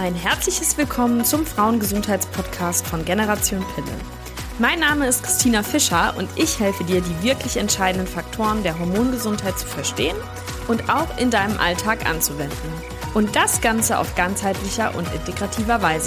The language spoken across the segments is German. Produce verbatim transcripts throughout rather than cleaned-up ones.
Ein herzliches Willkommen zum Frauengesundheitspodcast von Generation Pille. Mein Name ist Christina Fischer und ich helfe dir, die wirklich entscheidenden Faktoren der Hormongesundheit zu verstehen und auch in deinem Alltag anzuwenden. Und das Ganze auf ganzheitlicher und integrativer Weise.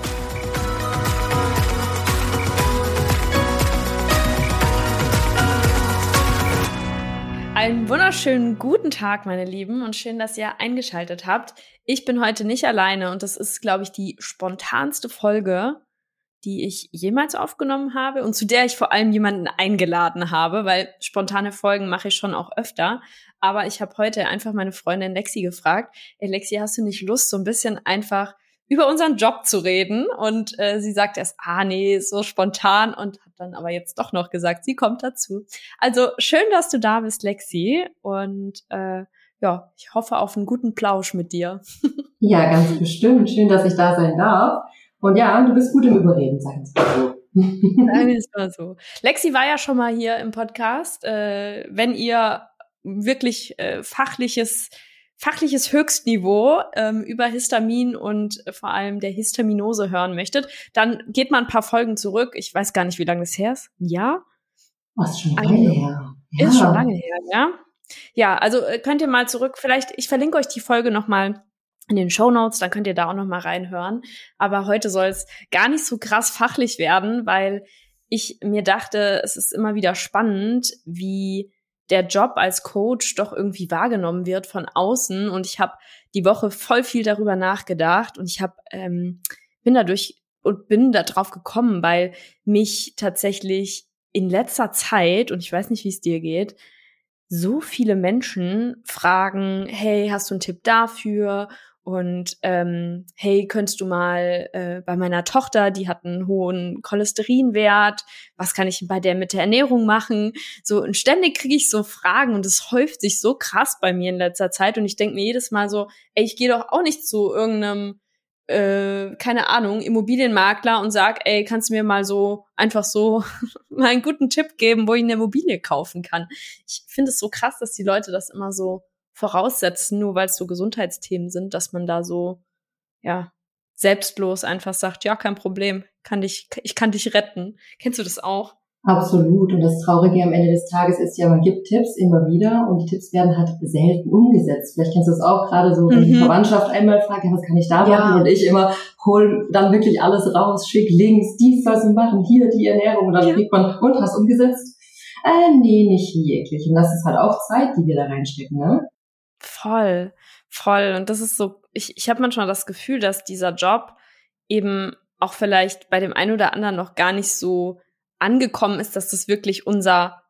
Einen wunderschönen guten Tag, meine Lieben, und schön, dass ihr eingeschaltet habt. Ich bin heute nicht alleine und das ist, glaube ich, die spontanste Folge, die ich jemals aufgenommen habe und zu der ich vor allem jemanden eingeladen habe, weil spontane Folgen mache ich schon auch öfter. Aber ich habe heute einfach meine Freundin Lexi gefragt, ey Lexi, hast du nicht Lust, so ein bisschen einfach über unseren Job zu reden? Und äh, sie sagt erst, ah nee, so spontan, und hat dann aber jetzt doch noch gesagt, sie kommt dazu. Also schön, dass du da bist, Lexi, und äh, ja, ich hoffe auf einen guten Plausch mit dir. Ja, ganz bestimmt. Schön, dass ich da sein darf. Und ja, du bist gut im Überreden, sag ich mal so. Sagen wir es mal so. Lexi war ja schon mal hier im Podcast. Äh, wenn ihr wirklich äh, fachliches fachliches Höchstniveau ähm, über Histamin und äh, vor allem der Histaminose hören möchtet, dann geht mal ein paar Folgen zurück. Ich weiß gar nicht, wie lange das her ist. Ein Jahr? Oh, ist schon lange her. Ja. Ist schon lange her, ja. Ja, also äh, könnt ihr mal zurück, vielleicht, ich verlinke euch die Folge nochmal in den Shownotes, dann könnt ihr da auch nochmal reinhören. Aber heute soll es gar nicht so krass fachlich werden, weil ich mir dachte, es ist immer wieder spannend, wie der Job als Coach doch irgendwie wahrgenommen wird von außen. Und ich habe die Woche voll viel darüber nachgedacht und ich habe ähm, bin dadurch und bin da drauf gekommen, weil mich tatsächlich in letzter Zeit, und ich weiß nicht, wie es dir geht, so viele Menschen fragen, hey, hast du einen Tipp dafür? Und ähm, hey, könntest du mal äh, bei meiner Tochter, die hat einen hohen Cholesterinwert, was kann ich bei der mit der Ernährung machen? So, und ständig kriege ich so Fragen und es häuft sich so krass bei mir in letzter Zeit und ich denke mir jedes Mal so, ey, ich gehe doch auch nicht zu irgendeinem, äh, keine Ahnung, Immobilienmakler und sag, ey, kannst du mir mal so einfach so mal einen guten Tipp geben, wo ich eine Immobilie kaufen kann? Ich finde es so krass, dass die Leute das immer so voraussetzen, nur weil es so Gesundheitsthemen sind, dass man da so, ja, selbstlos einfach sagt, ja, kein Problem, kann dich, ich kann dich retten. Kennst du das auch? Absolut. Und das Traurige am Ende des Tages ist ja, man gibt Tipps immer wieder und die Tipps werden halt selten umgesetzt. Vielleicht kennst du das auch gerade so, wenn mhm. die Verwandtschaft einmal fragt, ja, was kann ich da machen? Ja. Und ich immer hol dann wirklich alles raus, schick Links, dies sollst du machen, hier die Ernährung. Und dann ja. kriegt man, und hast umgesetzt? Äh, nee, nicht wirklich. Und das ist halt auch Zeit, die wir da reinstecken, ne? Voll, voll. Und das ist so, ich, ich habe manchmal das Gefühl, dass dieser Job eben auch vielleicht bei dem einen oder anderen noch gar nicht so angekommen ist, dass das wirklich unser,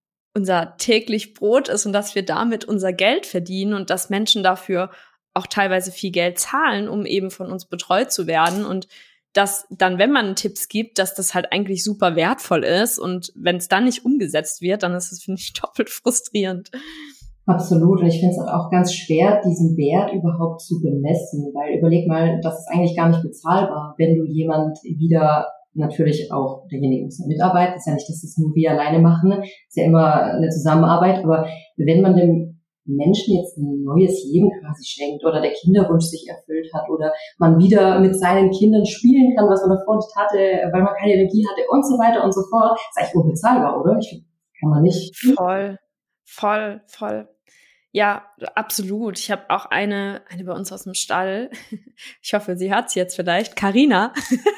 unser täglich Brot ist und dass wir damit unser Geld verdienen und dass Menschen dafür auch teilweise viel Geld zahlen, um eben von uns betreut zu werden. Und dass dann, wenn man Tipps gibt, dass das halt eigentlich super wertvoll ist. Und wenn es dann nicht umgesetzt wird, dann ist es, finde ich, doppelt frustrierend. Absolut. Und ich finde es auch ganz schwer, diesen Wert überhaupt zu bemessen, weil überleg mal, das ist eigentlich gar nicht bezahlbar, wenn du jemand wieder, natürlich auch derjenige muss mitarbeiten, ist ja nicht, dass das nur wir alleine machen, ist ja immer eine Zusammenarbeit, aber wenn man dem Menschen jetzt ein neues Leben quasi schenkt oder der Kinderwunsch sich erfüllt hat oder man wieder mit seinen Kindern spielen kann, was man davor nicht hatte, weil man keine Energie hatte und so weiter und so fort, ist eigentlich unbezahlbar, oder? Ich finde, kann man nicht. Voll. Voll, voll. Ja, absolut. Ich habe auch eine, eine bei uns aus dem Stall. Ich hoffe, sie hat's jetzt vielleicht. Carina.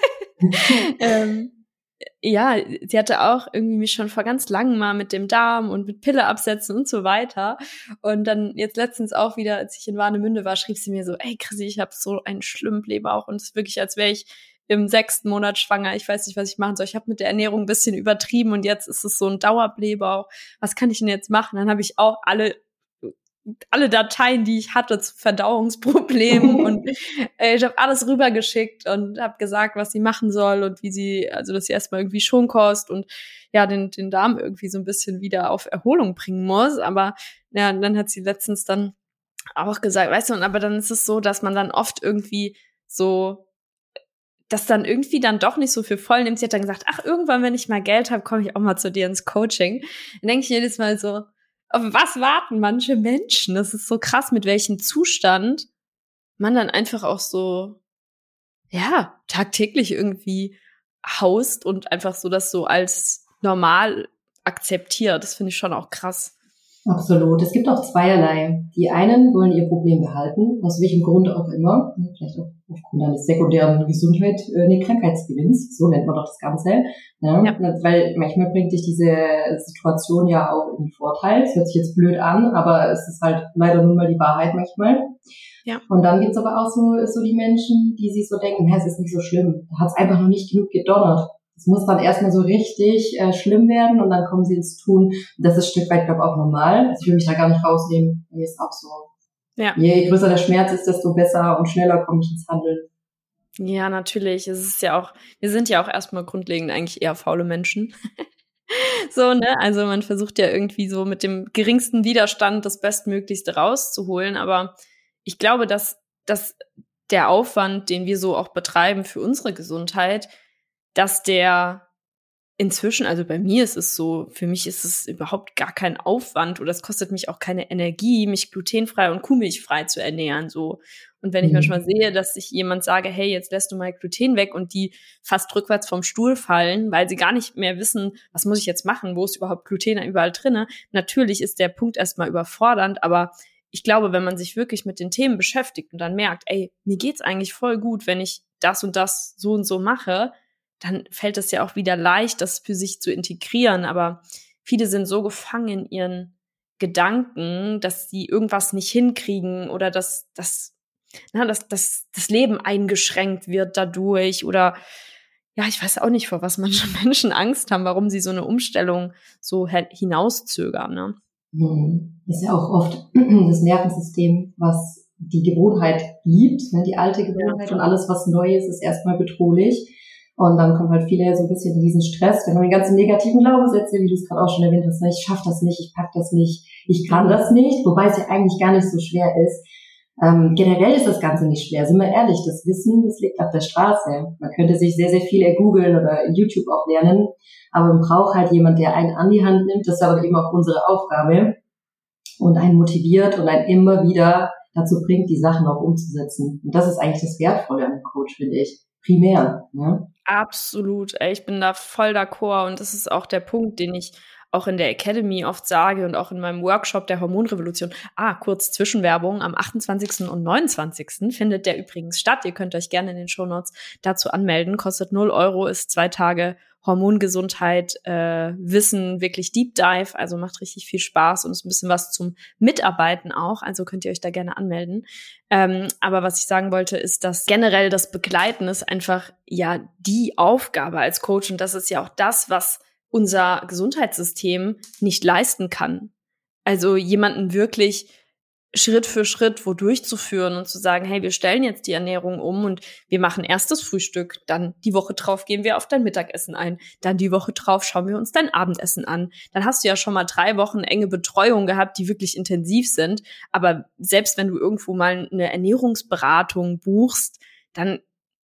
ähm, ja, sie hatte auch irgendwie mich schon vor ganz langem mal mit dem Darm und mit Pille absetzen und so weiter. Und dann jetzt letztens auch wieder, als ich in Warnemünde war, schrieb sie mir so, ey Chrissy, ich habe so einen schlimmen Blähbauch und es ist wirklich, als wäre ich im sechsten Monat schwanger, ich weiß nicht, was ich machen soll. Ich habe mit der Ernährung ein bisschen übertrieben und jetzt ist es so ein Dauerblähbauch. Was kann ich denn jetzt machen? Dann habe ich auch alle alle Dateien, die ich hatte zu Verdauungsproblemen und äh, ich habe alles rübergeschickt und habe gesagt, was sie machen soll und wie sie, also dass sie erstmal irgendwie Schonkost und ja, den den Darm irgendwie so ein bisschen wieder auf Erholung bringen muss. Aber ja, dann hat sie letztens dann auch gesagt, weißt du, und aber dann ist es so, dass man dann oft irgendwie so das dann irgendwie dann doch nicht so für voll nimmt. Sie hat dann gesagt, ach, irgendwann, wenn ich mal Geld habe, komme ich auch mal zu dir ins Coaching. Dann denke ich jedes Mal so, auf was warten manche Menschen? Das ist so krass, mit welchem Zustand man dann einfach auch so ja, tagtäglich irgendwie haust und einfach so das so als normal akzeptiert. Das finde ich schon auch krass. Absolut. Es gibt auch zweierlei. Die einen wollen ihr Problem behalten, aus welchem Grund auch immer, vielleicht auch aufgrund eines sekundären Gesundheit, äh, nee, Krankheitsgewinns, so nennt man doch das Ganze. Ja? Ja. Weil manchmal bringt dich diese Situation ja auch in den Vorteil. Es hört sich jetzt blöd an, aber es ist halt leider nun mal die Wahrheit manchmal. Ja. Und dann gibt's aber auch so, so die Menschen, die sich so denken, es ist nicht so schlimm, da hat's einfach noch nicht genug gedonnert. Es muss dann erstmal so richtig äh, schlimm werden und dann kommen sie ins Tun. Das ist ein Stück weit, glaube ich, auch normal. Also ich will mich da gar nicht rausnehmen. Mir ist auch so. Ja. Je größer der Schmerz ist, desto besser und schneller komme ich ins Handeln. Ja, natürlich. Es ist ja auch, wir sind ja auch erstmal grundlegend eigentlich eher faule Menschen. So, ne? Also man versucht ja irgendwie so mit dem geringsten Widerstand das Bestmöglichste rauszuholen. Aber ich glaube, dass, dass der Aufwand, den wir so auch betreiben für unsere Gesundheit, dass der inzwischen, also bei mir ist es so, für mich ist es überhaupt gar kein Aufwand oder es kostet mich auch keine Energie, mich glutenfrei und kuhmilchfrei zu ernähren, so. Und wenn ich mhm. manchmal sehe, dass ich jemand sage, hey, jetzt lässt du mal Gluten weg und die fast rückwärts vom Stuhl fallen, weil sie gar nicht mehr wissen, was muss ich jetzt machen, wo ist überhaupt Gluten überall drinne. Natürlich ist der Punkt erstmal überfordernd, aber ich glaube, wenn man sich wirklich mit den Themen beschäftigt und dann merkt, ey, mir geht's eigentlich voll gut, wenn ich das und das so und so mache, dann fällt es ja auch wieder leicht, das für sich zu integrieren. Aber viele sind so gefangen in ihren Gedanken, dass sie irgendwas nicht hinkriegen oder dass, dass, na, dass, dass das Leben eingeschränkt wird dadurch. Oder ja, ich weiß auch nicht, vor was manche Menschen Angst haben, warum sie so eine Umstellung so hinauszögern. Ne? Das ist ja auch oft das Nervensystem, was die Gewohnheit liebt, ne, die alte Gewohnheit, ja. Und alles, was neu ist, ist erstmal bedrohlich. Und dann kommen halt viele so ein bisschen in diesen Stress. Dann haben die ganzen negativen Glaubenssätze, wie du es gerade auch schon erwähnt hast. Ich schaffe das nicht, ich pack das nicht, ich kann das nicht. Wobei es ja eigentlich gar nicht so schwer ist. Ähm, generell ist das Ganze nicht schwer. Sind wir ehrlich, das Wissen, das liegt auf der Straße. Man könnte sich sehr, sehr viel ergoogeln oder YouTube auch lernen. Aber man braucht halt jemand, der einen an die Hand nimmt. Das ist aber eben auch unsere Aufgabe. Und einen motiviert und einen immer wieder dazu bringt, die Sachen auch umzusetzen. Und das ist eigentlich das Wertvolle an Coach, finde ich. Primär, ne? Absolut, ey, ich bin da voll d'accord und das ist auch der Punkt, den ich auch in der Academy oft sage und auch in meinem Workshop der Hormonrevolution. Ah, kurz Zwischenwerbung, am achtundzwanzigsten und neunundzwanzigsten findet der übrigens statt. Ihr könnt euch gerne in den Shownotes dazu anmelden. Kostet null Euro, ist zwei Tage Hormongesundheit, äh, Wissen, wirklich Deep Dive, also macht richtig viel Spaß und ist ein bisschen was zum Mitarbeiten auch, also könnt ihr euch da gerne anmelden. Ähm, aber was ich sagen wollte, ist, dass generell das Begleiten ist einfach ja die Aufgabe als Coach und das ist ja auch das, was unser Gesundheitssystem nicht leisten kann. Also jemanden wirklich Schritt für Schritt wo durchzuführen und zu sagen, hey, wir stellen jetzt die Ernährung um und wir machen erst das Frühstück, dann die Woche drauf gehen wir auf dein Mittagessen ein, dann die Woche drauf schauen wir uns dein Abendessen an. Dann hast du ja schon mal drei Wochen enge Betreuung gehabt, die wirklich intensiv sind. Aber selbst wenn du irgendwo mal eine Ernährungsberatung buchst, dann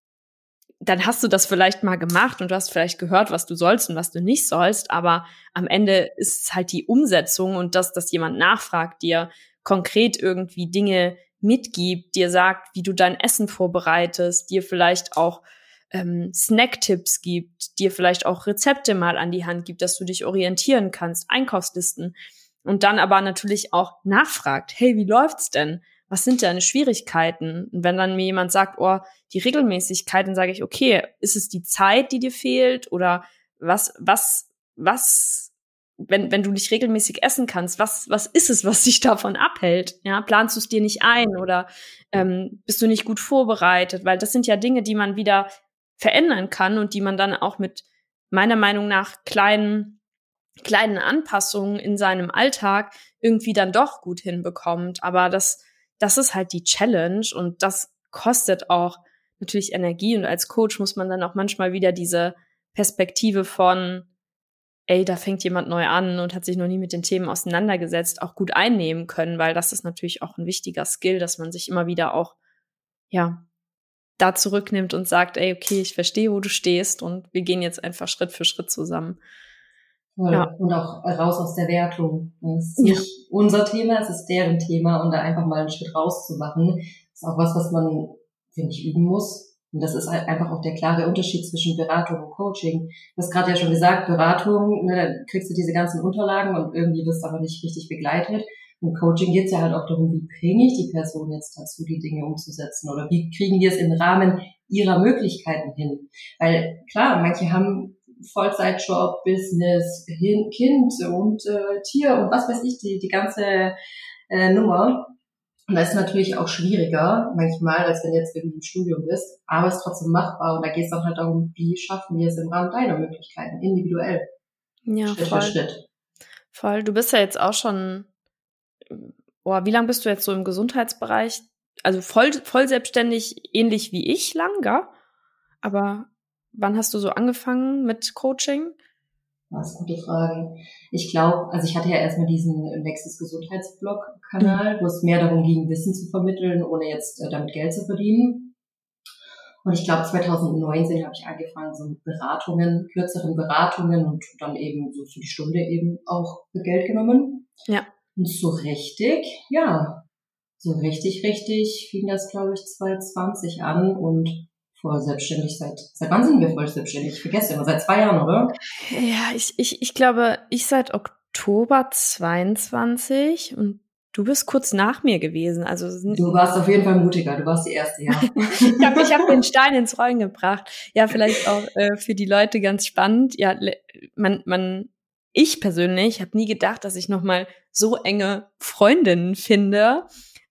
dann hast du das vielleicht mal gemacht und du hast vielleicht gehört, was du sollst und was du nicht sollst, aber am Ende ist es halt die Umsetzung und das, dass jemand nachfragt, dir konkret irgendwie Dinge mitgibt, dir sagt, wie du dein Essen vorbereitest, dir vielleicht auch ähm, Snack-Tipps gibt, dir vielleicht auch Rezepte mal an die Hand gibt, dass du dich orientieren kannst, Einkaufslisten und dann aber natürlich auch nachfragt, hey, wie läuft's denn? Was sind deine Schwierigkeiten? Und wenn dann mir jemand sagt, oh, die Regelmäßigkeit, dann sage ich, okay, ist es die Zeit, die dir fehlt? Oder was, was, was, wenn, wenn du nicht regelmäßig essen kannst, was, was ist es, was dich davon abhält? Ja, planst du es dir nicht ein oder ähm, bist du nicht gut vorbereitet? Weil das sind ja Dinge, die man wieder verändern kann und die man dann auch mit meiner Meinung nach kleinen, kleinen Anpassungen in seinem Alltag irgendwie dann doch gut hinbekommt. Aber das Das ist halt die Challenge und das kostet auch natürlich Energie und als Coach muss man dann auch manchmal wieder diese Perspektive von, ey, da fängt jemand neu an und hat sich noch nie mit den Themen auseinandergesetzt, auch gut einnehmen können, weil das ist natürlich auch ein wichtiger Skill, dass man sich immer wieder auch, ja, da zurücknimmt und sagt, ey, okay, ich verstehe, wo du stehst und wir gehen jetzt einfach Schritt für Schritt zusammen. Voll. Ja. Und auch raus aus der Wertung. Es ist nicht ja. unser Thema, es ist deren Thema und da einfach mal einen Schritt rauszumachen, ist auch was, was man, finde ich, üben muss. Und das ist halt einfach auch der klare Unterschied zwischen Beratung und Coaching. Du hast gerade ja schon gesagt, Beratung, ne, da kriegst du diese ganzen Unterlagen und irgendwie wirst du aber nicht richtig begleitet. Und Coaching geht es ja halt auch darum, wie bringe ich die Person jetzt dazu, die Dinge umzusetzen oder wie kriegen wir es im Rahmen ihrer Möglichkeiten hin. Weil klar, manche haben Vollzeitjob, Business, Kind und äh, Tier und was weiß ich, die, die ganze äh, Nummer. Und das ist natürlich auch schwieriger manchmal, als wenn du jetzt irgendwie im Studium bist, aber es ist trotzdem machbar. Und da geht es dann halt darum, wie schaffen wir es im Rahmen deiner Möglichkeiten, individuell, ja, Schritt voll. für Schritt. Voll. Du bist ja jetzt auch schon, boah, wie lange bist du jetzt so im Gesundheitsbereich? Also voll, voll selbstständig, ähnlich wie ich lang, gell? Aber wann hast du so angefangen mit Coaching? Das ist eine gute Frage. Ich glaube, also ich hatte ja erstmal diesen Nexus Gesundheitsblog-Kanal, mhm. wo es mehr darum ging, Wissen zu vermitteln, ohne jetzt äh, damit Geld zu verdienen. Und ich glaube, zwanzig neunzehn habe ich angefangen, so mit Beratungen, kürzeren Beratungen und dann eben so für die Stunde eben auch für Geld genommen. Ja. Und so richtig, ja, so richtig, richtig fing das, glaube ich, zwanzig zwanzig an und voll selbstständig seit, seit wann sind wir voll selbstständig? Ich vergesse immer, seit zwei Jahren, oder? Ja, ich, ich, ich glaube, ich seit Oktober zweiundzwanzig und du bist kurz nach mir gewesen. Also du warst auf jeden Fall mutiger, du warst die Erste, ja. ich habe ich hab den Stein ins Rollen gebracht. Ja, vielleicht auch äh, für die Leute ganz spannend. Ja, man, man, ich persönlich habe nie gedacht, dass ich nochmal so enge Freundinnen finde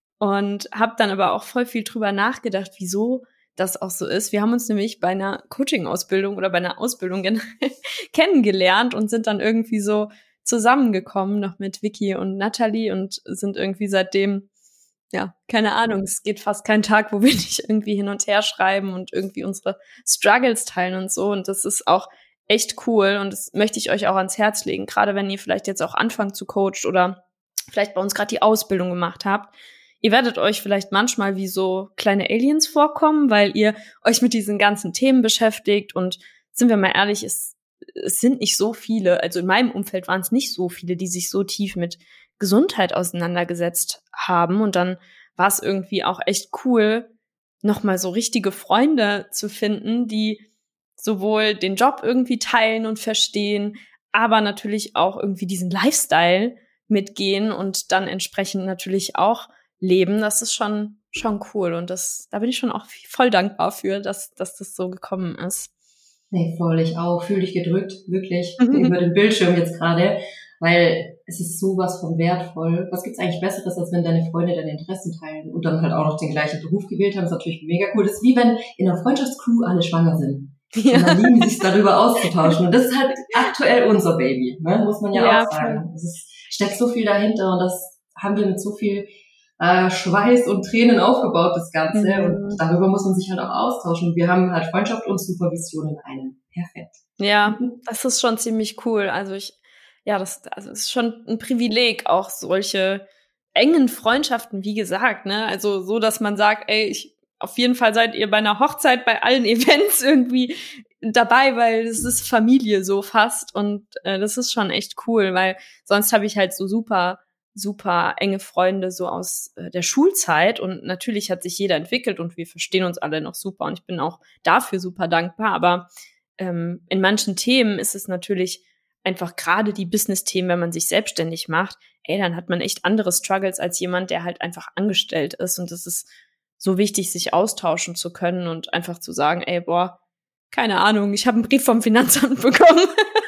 und habe dann aber auch voll viel drüber nachgedacht, wieso das auch so ist. Wir haben uns nämlich bei einer Coaching-Ausbildung oder bei einer Ausbildung kennengelernt und sind dann irgendwie so zusammengekommen, noch mit Vicky und Natalie und sind irgendwie seitdem, ja, keine Ahnung, es geht fast kein Tag, wo wir nicht irgendwie hin und her schreiben und irgendwie unsere Struggles teilen und so. Und das ist auch echt cool und das möchte ich euch auch ans Herz legen, gerade wenn ihr vielleicht jetzt auch anfangt zu coachen oder vielleicht bei uns gerade die Ausbildung gemacht habt. Ihr werdet euch vielleicht manchmal wie so kleine Aliens vorkommen, weil ihr euch mit diesen ganzen Themen beschäftigt und sind wir mal ehrlich, es, es sind nicht so viele, also in meinem Umfeld waren es nicht so viele, die sich so tief mit Gesundheit auseinandergesetzt haben und dann war es irgendwie auch echt cool, nochmal so richtige Freunde zu finden, die sowohl den Job irgendwie teilen und verstehen, aber natürlich auch irgendwie diesen Lifestyle mitgehen und dann entsprechend natürlich auch leben. Das ist schon schon cool und das da bin ich schon auch voll dankbar für, dass dass das so gekommen ist. Nee, voll, ich auch. Fühl dich gedrückt, wirklich, über den Bildschirm jetzt gerade, weil es ist sowas von wertvoll. Was gibt's eigentlich Besseres, als wenn deine Freunde deine Interessen teilen und dann halt auch noch den gleichen Beruf gewählt haben? Das ist natürlich mega cool. Das ist wie wenn in einer Freundschaftscrew alle schwanger sind. Ja. Und dann lieben sich darüber auszutauschen. Und das ist halt aktuell unser Baby, ne? Muss man ja, ja auch sagen. Es ist, steckt so viel dahinter und das haben wir mit so viel äh, Schweiß und Tränen aufgebaut, das Ganze. Mhm. Und darüber muss man sich halt auch austauschen. Wir haben halt Freundschaft und Supervision in einem. Perfekt. Ja, das ist schon ziemlich cool. Also ich, ja, das, also es ist schon ein Privileg, auch solche engen Freundschaften, wie gesagt, ne? Also so, dass man sagt, ey, ich auf jeden Fall seid ihr bei einer Hochzeit, bei allen Events irgendwie dabei, weil es ist Familie so fast und äh, das ist schon echt cool, weil sonst habe ich halt so super, super enge Freunde so aus äh, der Schulzeit und natürlich hat sich jeder entwickelt und wir verstehen uns alle noch super und ich bin auch dafür super dankbar, aber ähm, in manchen Themen ist es natürlich einfach gerade die Business-Themen, wenn man sich selbstständig macht, ey, dann hat man echt andere Struggles als jemand, der halt einfach angestellt ist und das ist so wichtig, sich austauschen zu können und einfach zu sagen, ey, boah, keine Ahnung, ich habe einen Brief vom Finanzamt bekommen.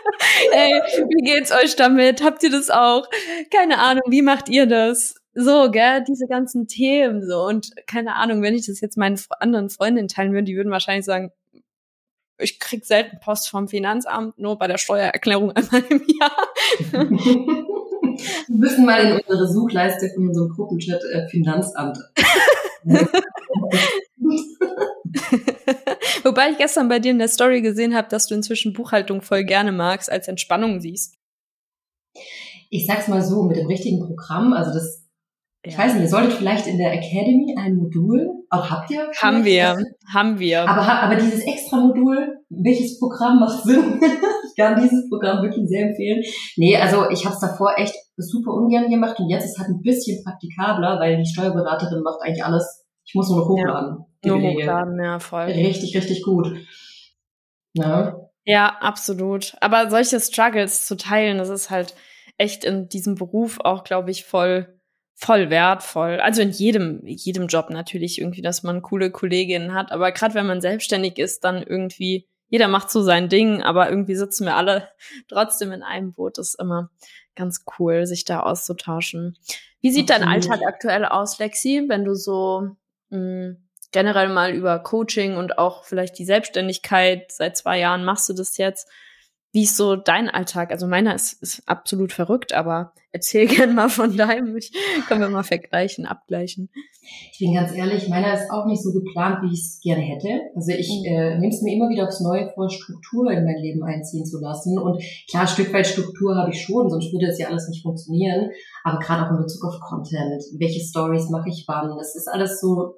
Ey, wie geht's euch damit? Habt ihr das auch? Keine Ahnung, wie macht ihr das? So, gell, diese ganzen Themen so und keine Ahnung, wenn ich das jetzt meinen anderen Freundinnen teilen würde, die würden wahrscheinlich sagen, ich krieg selten Post vom Finanzamt, nur bei der Steuererklärung einmal im Jahr. Wir müssen mal in unsere Suchleiste von unserem Gruppenchat äh, Finanzamt. Wobei ich gestern bei dir in der Story gesehen habe, dass du inzwischen Buchhaltung voll gerne magst, als Entspannung siehst. Ich sag's mal so, mit dem richtigen Programm, also das, ja. Ich weiß nicht, ihr solltet vielleicht in der Academy ein Modul, auch habt ihr? Haben wir, das? haben wir. Aber, aber dieses extra Modul, welches Programm macht Sinn? Ich kann dieses Programm wirklich sehr empfehlen. Nee, also ich habe es davor echt super ungern gemacht und jetzt ist es halt ein bisschen praktikabler, weil die Steuerberaterin macht eigentlich alles. Ich muss nur noch hochladen. die Nur Belege. hochladen, ja, voll. Richtig, richtig gut. Ja. Ja, absolut. Aber solche Struggles zu teilen, das ist halt echt in diesem Beruf auch, glaube ich, voll, voll wertvoll. Also in jedem, jedem Job natürlich irgendwie, dass man coole Kolleginnen hat. Aber gerade wenn man selbstständig ist, dann irgendwie, jeder macht so sein Ding, aber irgendwie sitzen wir alle trotzdem in einem Boot. Das ist immer ganz cool, sich da auszutauschen. Wie sieht Absolut. Dein Alltag aktuell aus, Lexi, wenn du so mh, generell mal über Coaching und auch vielleicht die Selbstständigkeit, seit zwei Jahren machst du das jetzt. Wie ist so dein Alltag? Also meiner ist, ist absolut verrückt, aber erzähl gerne mal von deinem. Ich, können wir mal vergleichen, abgleichen. Ich bin ganz ehrlich, meiner ist auch nicht so geplant, wie ich es gerne hätte. Also ich äh, nehme es mir immer wieder aufs Neue vor, Struktur in mein Leben einziehen zu lassen. Und klar, ein Stück weit Struktur habe ich schon, sonst würde das ja alles nicht funktionieren. Aber gerade auch in Bezug auf Content, welche Stories mache ich wann, das ist alles so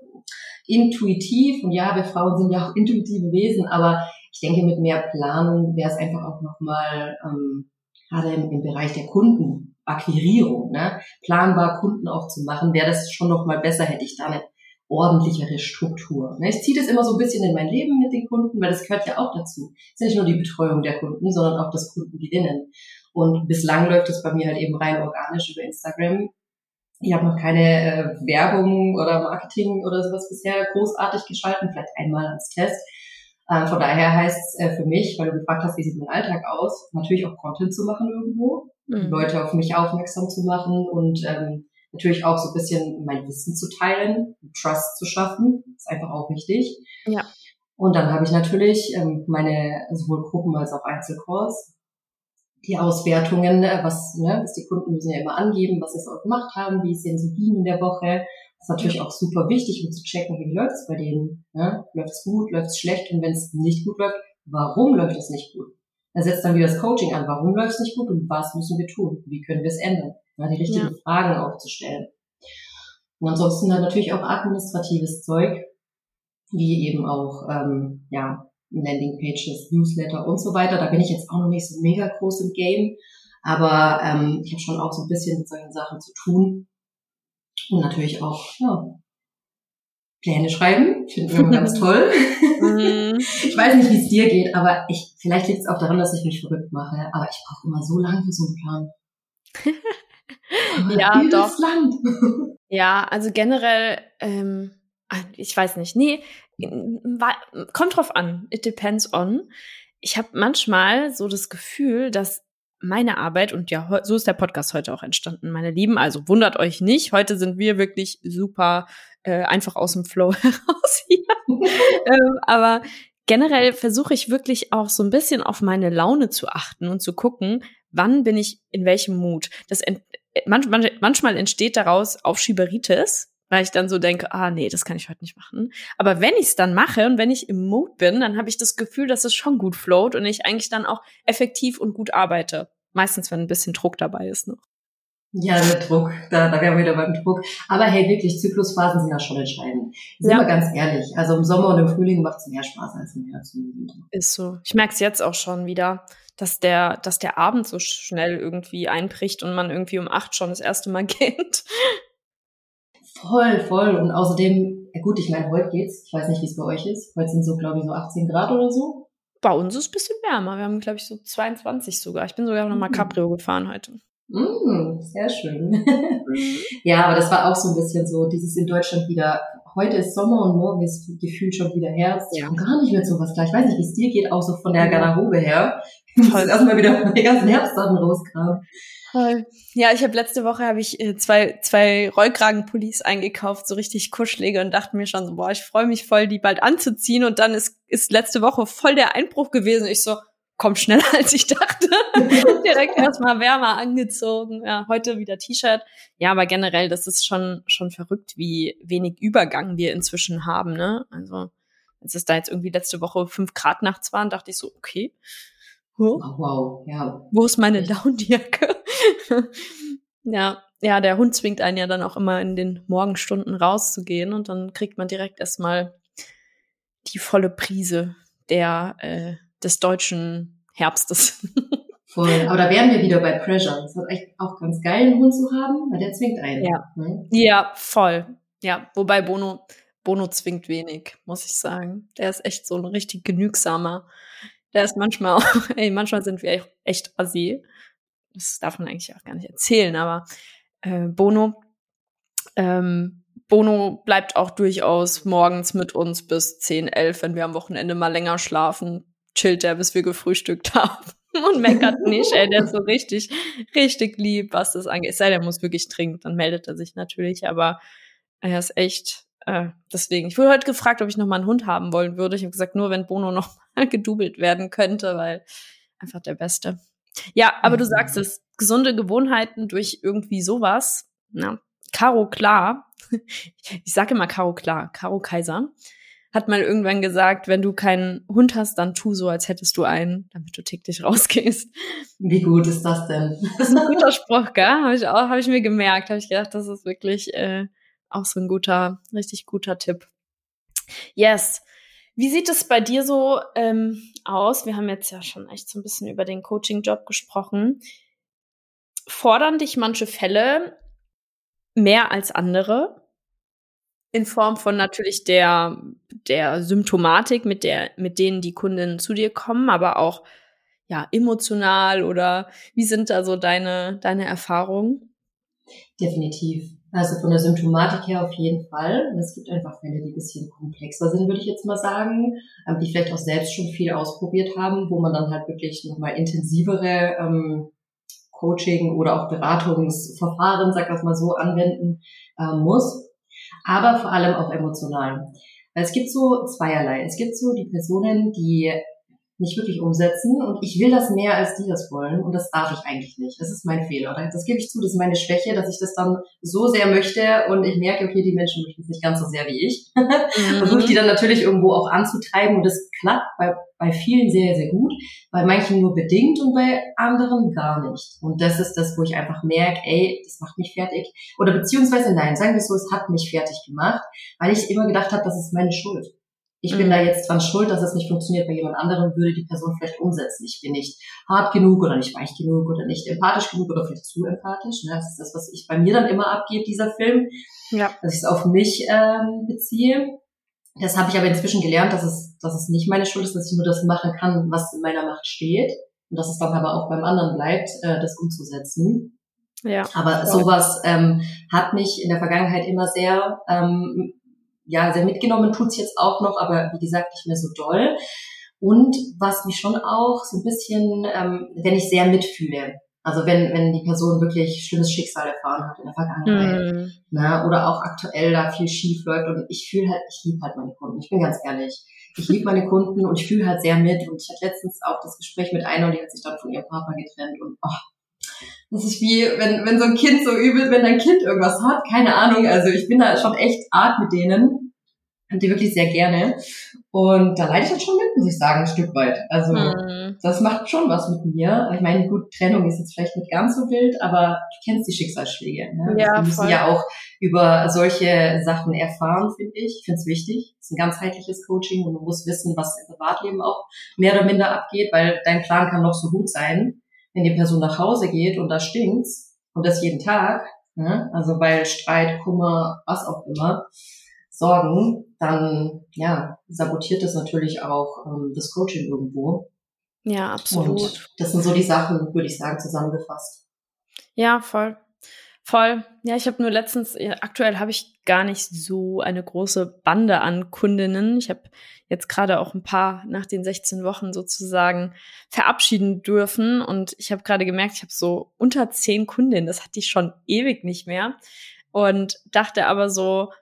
intuitiv. Und ja, wir Frauen sind ja auch intuitive Wesen, aber ich denke, mit mehr Planen wäre es einfach auch nochmal, ähm, gerade im, im Bereich der Kundenakquirierung, ne, planbar Kunden auch zu machen, wäre das schon nochmal besser, hätte ich da eine ordentlichere Struktur. Ne, ich ziehe das immer so ein bisschen in mein Leben mit den Kunden, weil das gehört ja auch dazu. Es ist ja nicht nur die Betreuung der Kunden, sondern auch das Kundengewinnen. Und bislang läuft es bei mir halt eben rein organisch über Instagram. Ich habe noch keine äh, Werbung oder Marketing oder sowas bisher großartig geschalten, vielleicht einmal als Test. Ähm, von daher heißt es äh, für mich, weil du gefragt hast, wie sieht mein Alltag aus, natürlich auch Content zu machen irgendwo, mhm. Leute auf mich aufmerksam zu machen und ähm, natürlich auch so ein bisschen mein Wissen zu teilen, Trust zu schaffen, ist einfach auch wichtig. Ja. Und dann habe ich natürlich ähm, meine sowohl Gruppen als auch Einzelcalls, die Auswertungen, was, ne, was die Kunden müssen ja immer angeben, was sie so gemacht haben, wie es ihnen so ging in der Woche. Das ist natürlich auch super wichtig, um zu checken, wie läuft es bei denen. Ne? Läuft es gut, läuft es schlecht? Und wenn es nicht gut läuft, warum läuft es nicht gut? Da setzt dann wieder das Coaching an. Warum läuft es nicht gut und was müssen wir tun? Wie können wir es ändern? Ja, die richtigen ja. Fragen aufzustellen. Und ansonsten dann natürlich auch administratives Zeug, wie eben auch ähm, ja Landingpages, Newsletter und so weiter. Da bin ich jetzt auch noch nicht so mega groß im Game, aber ähm, ich habe schon auch so ein bisschen mit solchen Sachen zu tun. Und natürlich auch ja, Pläne schreiben, finden wir immer ganz toll. Ich weiß nicht, wie es dir geht, aber ich vielleicht liegt es auch daran, dass ich mich verrückt mache, aber ich brauche immer so lange für so einen Plan. Ja, doch. Land. Ja, also generell, ähm, ich weiß nicht, nee, kommt drauf an, it depends on. Ich habe manchmal so das Gefühl, dass meine Arbeit, und ja, so ist der Podcast heute auch entstanden, meine Lieben, also wundert euch nicht, heute sind wir wirklich super äh, einfach aus dem Flow heraus hier. ähm, aber generell versuche ich wirklich auch so ein bisschen auf meine Laune zu achten und zu gucken, wann bin ich in welchem Mut. Das ent- manch- manch- manchmal entsteht daraus Aufschieberitis, weil ich dann so denke, ah nee, das kann ich heute nicht machen. Aber wenn ich es dann mache und wenn ich im Mood bin, dann habe ich das Gefühl, dass es schon gut float und ich eigentlich dann auch effektiv und gut arbeite. Meistens, wenn ein bisschen Druck dabei ist noch. Ja, der Druck, da, da wären wir wieder beim Druck. Aber hey, wirklich, Zyklusphasen sind da schon entscheidend. Sind ja. wir ganz ehrlich, also im Sommer und im Frühling macht es mehr Spaß als im Herbst und im Winter. Ist so. Ich merke es jetzt auch schon wieder, dass der, dass der Abend so schnell irgendwie einbricht und man irgendwie um acht schon das erste Mal geht. Voll, voll. Und außerdem, ja gut, ich meine, heute geht's. Ich weiß nicht, wie es bei euch ist. Heute sind so, glaube ich, so achtzehn Grad oder so. Bei uns ist es ein bisschen wärmer. Wir haben, glaube ich, so zweiundzwanzig sogar. Ich bin sogar noch mal mhm. Cabrio gefahren heute. Mm, sehr schön. Mhm. Ja, aber das war auch so ein bisschen so, dieses in Deutschland wieder, heute ist Sommer und morgen ist gefühlt schon wieder Herbst. Ich komme gar nicht mehr zu was klar. Ich weiß nicht, wie es dir geht, auch so von der Garderobe her. Ich muss erstmal wieder meine ganzen Herbstsachen rauskramen. Voll. Ja, ich habe letzte Woche habe ich äh, zwei zwei Rollkragenpullis eingekauft, so richtig kuschelige, und dachte mir schon so, boah, ich freue mich voll, die bald anzuziehen. Und dann ist ist letzte Woche voll der Einbruch gewesen. Ich so, komm schneller als ich dachte. Direkt erstmal wärmer angezogen. Ja, heute wieder T-Shirt. Ja, aber generell, das ist schon schon verrückt, wie wenig Übergang wir inzwischen haben, ne? Also, als es da jetzt irgendwie letzte Woche fünf Grad nachts waren, dachte ich so, okay. Huh? Wow, wow, ja. Wo ist meine Downjacke? ja, ja, der Hund zwingt einen ja dann auch immer in den Morgenstunden rauszugehen und dann kriegt man direkt erstmal die volle Prise der äh, des deutschen Herbstes. Voll, aber da wären wir wieder bei Pressure. Das ist echt auch ganz geil, einen Hund zu haben, weil der zwingt einen. Ja, ne? ja, voll. Ja, wobei Bono Bono zwingt wenig, muss ich sagen. Der ist echt so ein richtig genügsamer. Der ist manchmal auch, ey, manchmal sind wir echt assi. Das darf man eigentlich auch gar nicht erzählen, aber äh, Bono, ähm, Bono bleibt auch durchaus morgens mit uns bis zehn, elf, wenn wir am Wochenende mal länger schlafen, chillt der, bis wir gefrühstückt haben und meckert nicht, ey, der ist so richtig, richtig lieb, was das angeht. Es sei denn, er muss wirklich trinken, dann meldet er sich natürlich, aber er ist echt, äh, deswegen. Ich wurde heute gefragt, ob ich noch mal einen Hund haben wollen würde. Ich habe gesagt, nur wenn Bono noch mal gedoubelt werden könnte, weil einfach der Beste. Ja, aber du sagst es, gesunde Gewohnheiten durch irgendwie sowas. Na, Caro Klar, ich sage immer Caro Klar, Caro Kaiser, hat mal irgendwann gesagt, wenn du keinen Hund hast, dann tu so, als hättest du einen, damit du täglich rausgehst. Wie gut ist das denn? Das ist ein guter Spruch, gell? Habe ich auch, habe ich mir gemerkt. Habe ich gedacht, das ist wirklich äh, auch so ein guter, richtig guter Tipp. Yes. Wie sieht es bei dir so ähm, aus? Wir haben jetzt ja schon echt so ein bisschen über den Coaching-Job gesprochen. Fordern dich manche Fälle mehr als andere? In Form von natürlich der, der Symptomatik, mit der, mit denen die Kundinnen zu dir kommen, aber auch, ja, emotional, oder wie sind da so deine, deine Erfahrungen? Definitiv. Also von der Symptomatik her auf jeden Fall. Es gibt einfach Fälle, die ein bisschen komplexer sind, würde ich jetzt mal sagen, die vielleicht auch selbst schon viel ausprobiert haben, wo man dann halt wirklich nochmal intensivere ähm, Coaching- oder auch Beratungsverfahren, sag das mal so, anwenden äh, muss. Aber vor allem auch emotional. Weil es gibt so zweierlei. Es gibt so die Personen, die nicht wirklich umsetzen und ich will das mehr, als die das wollen und das darf ich eigentlich nicht. Das ist mein Fehler. Das gebe ich zu, das ist meine Schwäche, dass ich das dann so sehr möchte und ich merke, okay, die Menschen möchten es nicht ganz so sehr wie ich. Mhm. Versuche die dann natürlich irgendwo auch anzutreiben und das klappt bei, bei vielen sehr, sehr gut, bei manchen nur bedingt und bei anderen gar nicht. Und das ist das, wo ich einfach merke, ey, das macht mich fertig. Oder beziehungsweise nein, sagen wir es so, es hat mich fertig gemacht, weil ich immer gedacht habe, das ist meine Schuld. Ich bin mhm. da jetzt dran schuld, dass es nicht funktioniert. Bei jemand anderem würde die Person vielleicht umsetzen. Ich bin nicht hart genug oder nicht weich genug oder nicht empathisch genug oder vielleicht zu empathisch. Das ist das, was ich bei mir dann immer abgebe, dieser Film. Ja. Dass ich es auf mich ähm, beziehe. Das habe ich aber inzwischen gelernt, dass es, dass es nicht meine Schuld ist, dass ich nur das machen kann, was in meiner Macht steht. Und dass es dann aber auch beim anderen bleibt, äh, das umzusetzen. Ja. Aber voll. Sowas ähm, hat mich in der Vergangenheit immer sehr... Ähm, ja, sehr mitgenommen tut's jetzt auch noch, aber wie gesagt, nicht mehr so doll. Und was mich schon auch so ein bisschen, ähm, wenn ich sehr mitfühle, also wenn wenn die Person wirklich schlimmes Schicksal erfahren hat in der Vergangenheit, mm. ne, oder auch aktuell da viel schief läuft und ich fühle halt, ich liebe halt meine Kunden, ich bin ganz ehrlich, ich liebe meine Kunden und ich fühle halt sehr mit und ich hatte letztens auch das Gespräch mit einer und die hat sich dann von ihrem Partner getrennt und oh, das ist wie, wenn wenn so ein Kind so übel, wenn dein Kind irgendwas hat, keine Ahnung, also ich bin da schon echt arg mit denen und die wirklich sehr gerne und da leide ich dann schon mit, muss ich sagen, ein Stück weit, also mhm. das macht schon was mit mir. Ich meine, gut, Trennung ist jetzt vielleicht nicht ganz so wild, aber du kennst die Schicksalsschläge, ne? Ja, wir müssen voll. Ja auch über solche Sachen erfahren, finde ich, ich finde es wichtig, es ist ein ganzheitliches Coaching und du musst wissen, was im Privatleben auch mehr oder minder abgeht, weil dein Plan kann noch so gut sein, wenn die Person nach Hause geht und da stinkt's und das jeden Tag, ne? Also weil Streit, Kummer, was auch immer, Sorgen, dann ja sabotiert das natürlich auch ähm, das Coaching irgendwo. Ja, absolut. Und das sind so die Sachen, würde ich sagen, zusammengefasst. Ja, voll. Voll. Ja, ich habe nur letztens, aktuell habe ich gar nicht so eine große Bande an Kundinnen. Ich habe jetzt gerade auch ein paar nach den sechzehn Wochen sozusagen verabschieden dürfen. Und ich habe gerade gemerkt, ich habe so unter zehn Kundinnen. Das hatte ich schon ewig nicht mehr. Und dachte aber so,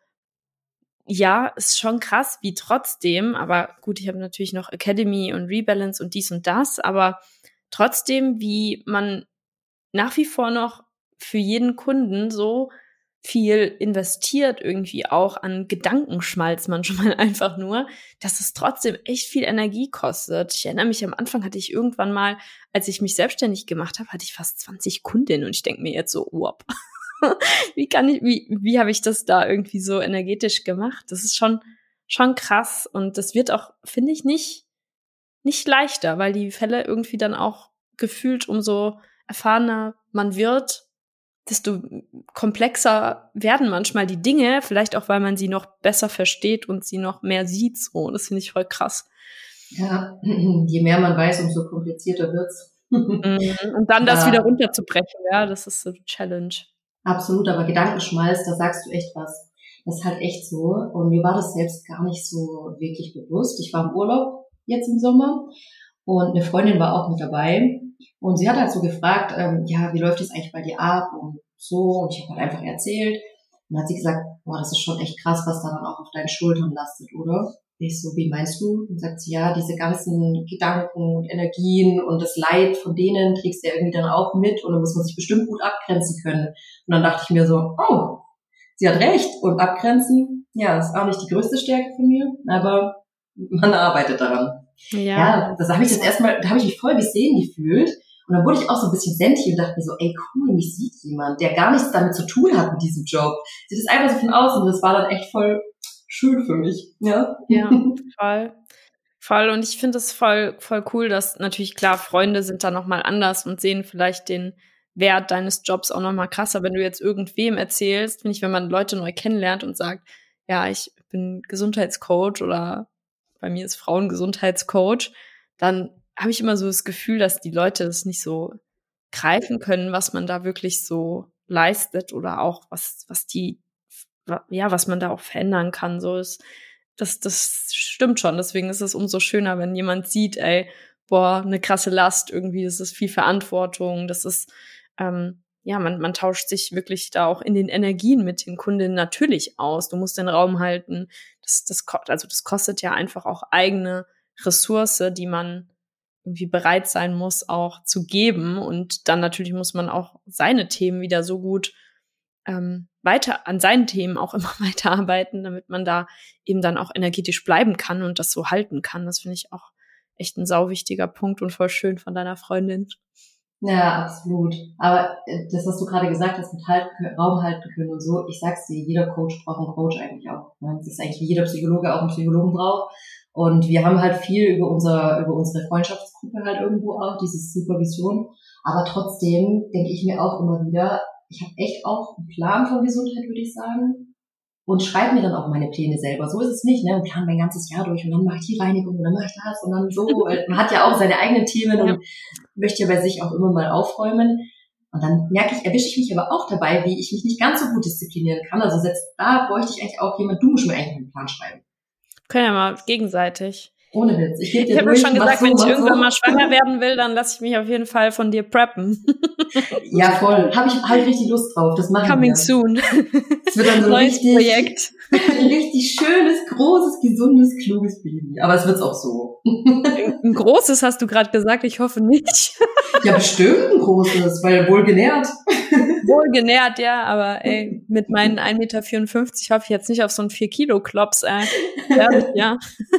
ja, ist schon krass, wie trotzdem, aber gut, ich habe natürlich noch Academy und Rebalance und dies und das, aber trotzdem, wie man nach wie vor noch für jeden Kunden so viel investiert irgendwie auch an Gedankenschmalz manchmal einfach nur, dass es trotzdem echt viel Energie kostet. Ich erinnere mich, am Anfang hatte ich irgendwann mal, als ich mich selbstständig gemacht habe, hatte ich fast zwanzig Kundinnen und ich denke mir jetzt so, wow, wie kann ich, wie, wie habe ich das da irgendwie so energetisch gemacht? Das ist schon, schon krass und das wird auch, finde ich, nicht, nicht leichter, weil die Fälle irgendwie dann auch gefühlt umso erfahrener man wird, desto komplexer werden manchmal die Dinge, vielleicht auch, weil man sie noch besser versteht und sie noch mehr sieht. So, das finde ich voll krass. Ja, je mehr man weiß, umso komplizierter wird's. Und dann das ja. wieder runterzubrechen, ja, das ist so die Challenge. Absolut, aber Gedankenschmalz, da sagst du echt was. Das ist halt echt so. Und mir war das selbst gar nicht so wirklich bewusst. Ich war im Urlaub jetzt im Sommer und eine Freundin war auch mit dabei. Und sie hat halt so gefragt, ähm, ja, wie läuft das eigentlich bei dir ab und so. Und ich habe halt einfach erzählt. Und dann hat sie gesagt, boah, das ist schon echt krass, was da dann auch auf deinen Schultern lastet, oder? Ich so, wie meinst du? Und sagt sie, ja, diese ganzen Gedanken und Energien und das Leid von denen trägst du ja irgendwie dann auch mit und dann muss man sich bestimmt gut abgrenzen können. Und dann dachte ich mir so, oh, sie hat recht. Und abgrenzen, ja, ist auch nicht die größte Stärke von mir, aber man arbeitet daran. Ja, ja das habe ich das erstmal, da habe ich mich voll gesehen gefühlt. Und dann wurde ich auch so ein bisschen senti und dachte mir so, ey cool, mich sieht jemand, der gar nichts damit zu tun hat mit diesem Job. Sieht das einfach so von außen und das war dann echt voll schön für mich, ja. Ja, voll. Voll. Und ich finde es voll, voll cool, dass natürlich klar, Freunde sind da nochmal anders und sehen vielleicht den Wert deines Jobs auch nochmal krasser. Wenn du jetzt irgendwem erzählst, finde ich, wenn man Leute neu kennenlernt und sagt, ja, ich bin Gesundheitscoach oder bei mir ist Frauengesundheitscoach, dann habe ich immer so das Gefühl, dass die Leute das nicht so greifen können, was man da wirklich so leistet oder auch was, was die ja, was man da auch verändern kann, so ist, das, das stimmt schon. Deswegen ist es umso schöner, wenn jemand sieht, ey, boah, eine krasse Last irgendwie, das ist viel Verantwortung, das ist, ähm, ja, man, man tauscht sich wirklich da auch in den Energien mit den Kundinnen natürlich aus. Du musst den Raum halten. Das, das, also das kostet ja einfach auch eigene Ressource, die man irgendwie bereit sein muss, auch zu geben. Und dann natürlich muss man auch seine Themen wieder so gut ähm, weiter an seinen Themen auch immer weiterarbeiten, damit man da eben dann auch energetisch bleiben kann und das so halten kann. Das finde ich auch echt ein sauwichtiger Punkt und voll schön von deiner Freundin. Ja, absolut. Aber das, was du gerade gesagt hast, mit halten können, Raum halten können und so, ich sag's dir, jeder Coach braucht einen Coach eigentlich auch. Das ist eigentlich wie jeder Psychologe auch einen Psychologen braucht. Und wir haben halt viel über unser, über unsere Freundschaftsgruppe halt irgendwo auch, diese Supervision. Aber trotzdem denke ich mir auch immer wieder, ich habe echt auch einen Plan von Gesundheit, würde ich sagen. Und schreibe mir dann auch meine Pläne selber. So ist es nicht, ne? Und plan mein ganzes Jahr durch und dann mache ich die Reinigung und dann mache ich das und dann so. Man hat ja auch seine eigenen Themen ja. und möchte ja bei sich auch immer mal aufräumen. Und dann merke ich, erwische ich mich aber auch dabei, wie ich mich nicht ganz so gut disziplinieren kann. Also selbst da bräuchte ich eigentlich auch jemand, du musst mir eigentlich einen Plan schreiben. Können ja mal gegenseitig. Ohne Witz. Ich, ich habe mir schon gesagt, so, wenn ich irgendwann so. mal schwanger werden will, dann lasse ich mich auf jeden Fall von dir preppen. Ja, voll. Habe ich halt richtig Lust drauf. Das machen Coming wir. soon. Es wird dann so ein richtig, Projekt. Ein richtig schönes, großes, gesundes, kluges Baby. Aber es wird's auch so. Ein großes hast du gerade gesagt. Ich hoffe nicht. Ja, bestimmt ein großes, weil wohlgenährt. Wohlgenährt, ja. Aber ey, mit meinen ein Meter vierundfünfzig hoffe ich jetzt nicht auf so einen vier Kilo Klops. Äh. Ehrlich, ja.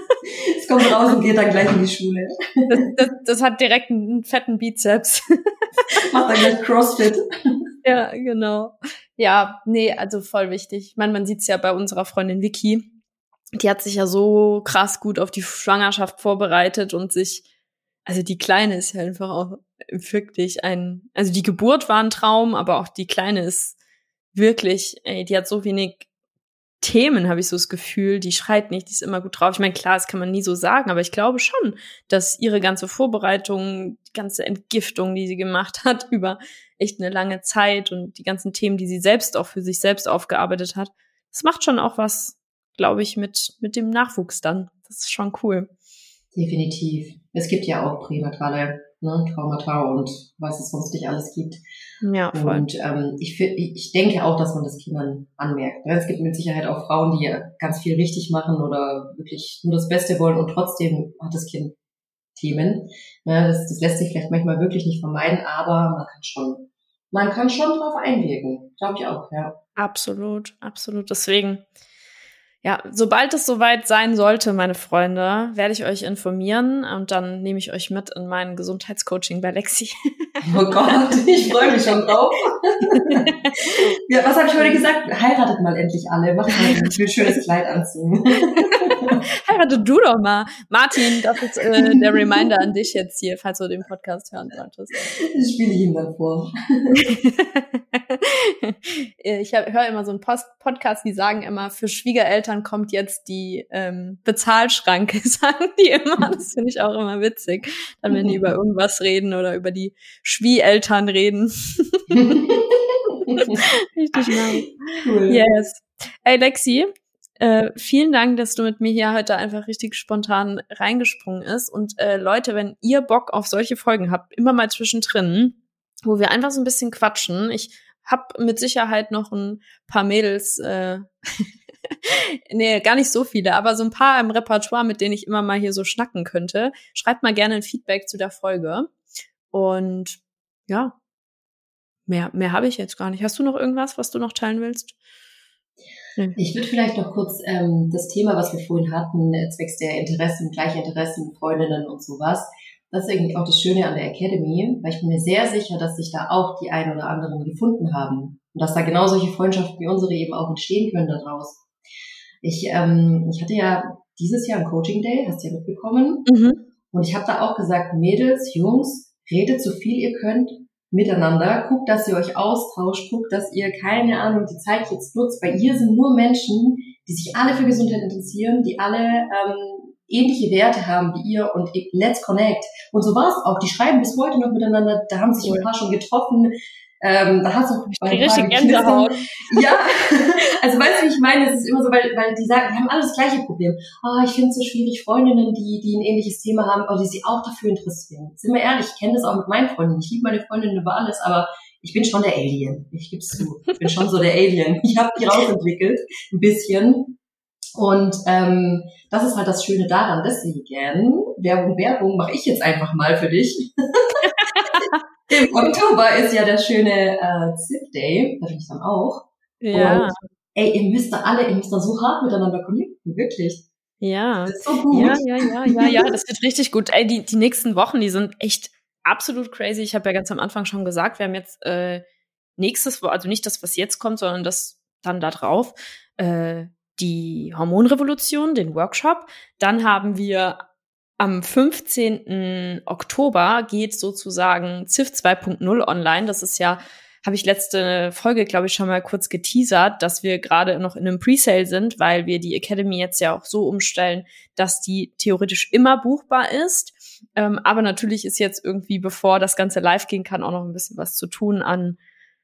Es kommt raus und geht dann gleich in die Schule. Das, das, das hat direkt einen fetten Bizeps. Macht dann gleich Crossfit. Ja, genau. Ja, nee, also voll wichtig. Ich meine, man sieht's ja bei unserer Freundin Vicky. Die hat sich ja so krass gut auf die Schwangerschaft vorbereitet und sich, also die Kleine ist ja einfach auch wirklich ein, also die Geburt war ein Traum, aber auch die Kleine ist wirklich, ey, die hat so wenig Themen, habe ich so das Gefühl, die schreit nicht, die ist immer gut drauf. Ich meine, klar, das kann man nie so sagen, aber ich glaube schon, dass ihre ganze Vorbereitung, die ganze Entgiftung, die sie gemacht hat über echt eine lange Zeit und die ganzen Themen, die sie selbst auch für sich selbst aufgearbeitet hat, das macht schon auch was, glaube ich, mit mit dem Nachwuchs dann. Das ist schon cool. Definitiv. Es gibt ja auch pränatale ne, Traumata und was es sonst nicht alles gibt. Ja, voll. Und ähm, ich, ich denke auch, dass man das Kindern anmerkt. Es gibt mit Sicherheit auch Frauen, die ganz viel richtig machen oder wirklich nur das Beste wollen und trotzdem hat das Kind Themen. Das, das lässt sich vielleicht manchmal wirklich nicht vermeiden, aber man kann schon, man kann schon drauf einwirken. Glaube ich auch, ja. Absolut, absolut. Deswegen, ja, sobald es soweit sein sollte, meine Freunde, werde ich euch informieren und dann nehme ich euch mit in mein Gesundheitscoaching bei Lexi. Oh Gott, ich freue mich schon drauf. Ja, was habe ich heute gesagt? Heiratet mal endlich alle. Macht mal ein schönes Kleid anziehen. Heirate du doch mal. Martin, das ist äh, der Reminder an dich jetzt hier, falls du den Podcast hören solltest. Ich spiele ihn dann vor. Ich höre immer so einen Post- Podcast, die sagen immer, für Schwiegereltern kommt jetzt die ähm, Bezahlschranke, sagen die immer. Das finde ich auch immer witzig. Dann, wenn die über irgendwas reden oder über die Schwieeltern reden. Richtig nice. Cool. Yes. Ey, Lexi, äh, vielen Dank, dass du mit mir hier heute einfach richtig spontan reingesprungen ist. Und äh, Leute, wenn ihr Bock auf solche Folgen habt, immer mal zwischendrin, wo wir einfach so ein bisschen quatschen. Ich hab mit Sicherheit noch ein paar Mädels, äh, nee, gar nicht so viele, aber so ein paar im Repertoire, mit denen ich immer mal hier so schnacken könnte. Schreibt mal gerne ein Feedback zu der Folge. Und ja, mehr, mehr habe ich jetzt gar nicht. Hast du noch irgendwas, was du noch teilen willst? Hm. Ich würde vielleicht noch kurz ähm, das Thema, was wir vorhin hatten, zwecks der Interessen, gleiche Interessen, Freundinnen und sowas. Das ist irgendwie auch das Schöne an der Academy, weil ich bin mir sehr sicher, dass sich da auch die ein oder anderen gefunden haben und dass da genau solche Freundschaften wie unsere eben auch entstehen können daraus. Ich, ähm, ich hatte ja dieses Jahr einen Coaching Day, hast du ja mitbekommen, mhm. und ich habe da auch gesagt, Mädels, Jungs, redet so viel ihr könnt miteinander, guckt, dass ihr euch austauscht, guckt, dass ihr, keine Ahnung, die Zeit jetzt nutzt, weil ihr sind nur Menschen, die sich alle für Gesundheit interessieren, die alle ähm, ähnliche Werte haben wie ihr und let's connect. Und so war es auch. Die schreiben bis heute noch miteinander. Da haben sich cool. ein paar schon getroffen. Ähm, da hast du bei ein paar Gänsehaut. Ja, also weißt du, wie ich meine? Es ist immer so, weil, weil die sagen, wir haben alle das gleiche Problem. Oh, ich finde es so schwierig, Freundinnen, die, die ein ähnliches Thema haben, oder die sich auch dafür interessieren. Sind wir ehrlich, ich kenne das auch mit meinen Freundinnen. Ich liebe meine Freundinnen über alles, aber ich bin schon der Alien. Ich gebe es zu. Ich bin schon so der Alien. Ich habe die rausentwickelt. Ein bisschen. Und ähm, das ist halt das Schöne daran, deswegen Werbung, Werbung mache ich jetzt einfach mal für dich. Im Oktober ist ja der schöne äh, Zip Day, da bin ich dann auch. Ja. Und ey, ihr müsst da alle, ihr müsst da so hart miteinander connecten, wirklich. Ja. Das ist so gut. Ja, ja, ja, ja, ja, das wird richtig gut. Ey, die, die nächsten Wochen, die sind echt absolut crazy. Ich habe ja ganz am Anfang schon gesagt, wir haben jetzt äh, nächstes, also nicht das, was jetzt kommt, sondern das dann da drauf, äh, die Hormonrevolution, den Workshop. Dann haben wir am fünfzehnten Oktober geht sozusagen Z I F zwei Punkt null online. Das ist ja, habe ich letzte Folge, glaube ich, schon mal kurz geteasert, dass wir gerade noch in einem Presale sind, weil wir die Academy jetzt ja auch so umstellen, dass die theoretisch immer buchbar ist. Ähm, aber natürlich ist jetzt irgendwie, bevor das Ganze live gehen kann, auch noch ein bisschen was zu tun an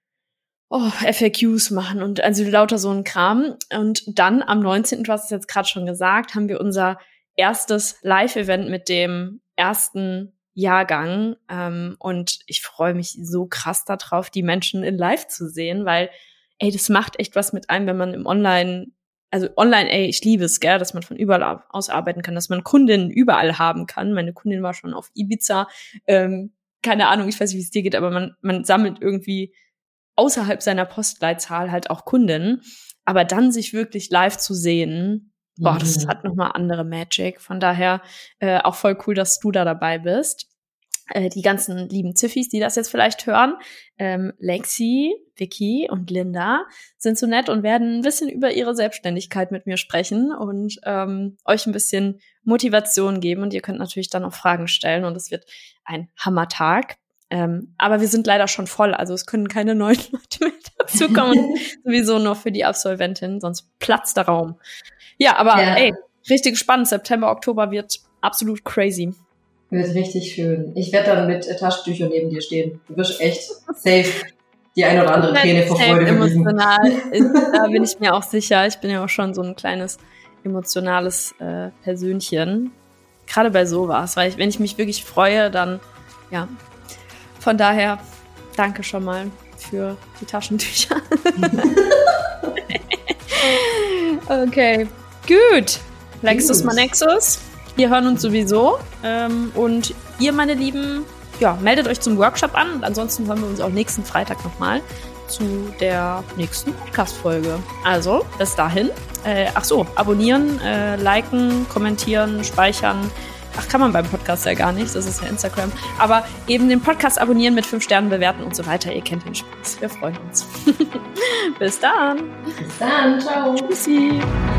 Oh, F A Qs machen und also lauter so ein Kram. Und dann am neunzehnten, du hast es jetzt gerade schon gesagt, haben wir unser erstes Live-Event mit dem ersten Jahrgang. Ähm, und ich freue mich so krass darauf, die Menschen in Live zu sehen, weil, ey, das macht echt was mit einem, wenn man im Online, also online, ey, ich liebe es, gell, dass man von überall aus arbeiten kann, dass man Kundinnen überall haben kann. Meine Kundin war schon auf Ibiza. Ähm, keine Ahnung, ich weiß nicht, wie es dir geht, aber man, man sammelt irgendwie außerhalb seiner Postleitzahl halt auch Kunden, aber dann sich wirklich live zu sehen, boah, mhm. das hat nochmal andere Magic. Von daher äh, auch voll cool, dass du da dabei bist. Äh, die ganzen lieben Ziffis, die das jetzt vielleicht hören, ähm, Lexi, Vicky und Linda sind so nett und werden ein bisschen über ihre Selbstständigkeit mit mir sprechen und ähm, euch ein bisschen Motivation geben. Und ihr könnt natürlich dann auch Fragen stellen und es wird ein Hammertag. Ähm, aber wir sind leider schon voll, also es können keine neuen Leute mehr dazukommen. Sowieso nur für die Absolventin, sonst platzt der Raum. Ja, aber ja. ey, richtig spannend. September, Oktober wird absolut crazy. Wird richtig schön. Ich werde dann mit Taschentüchern neben dir stehen. Du wirst echt safe die eine oder andere Träne vor Freude vergießen. Emotional. Da bin ich mir auch sicher. Ich bin ja auch schon so ein kleines emotionales äh, Persönchen. Gerade bei sowas, weil ich, wenn ich mich wirklich freue, dann ja. Von daher, danke schon mal für die Taschentücher. Okay, gut. Lexus Manexus. Wir hören uns sowieso. Ähm, und ihr, meine Lieben, ja, meldet euch zum Workshop an. Und ansonsten hören wir uns auch nächsten Freitag nochmal zu der nächsten Podcast-Folge. Also, bis dahin. Äh, ach so, abonnieren, äh, liken, kommentieren, speichern. Ach, kann man beim Podcast ja gar nicht, das ist ja Instagram. Aber eben den Podcast abonnieren, mit fünf Sternen bewerten und so weiter. Ihr kennt den Spaß. Wir freuen uns. Bis dann. Bis dann. Ciao. Tschüssi.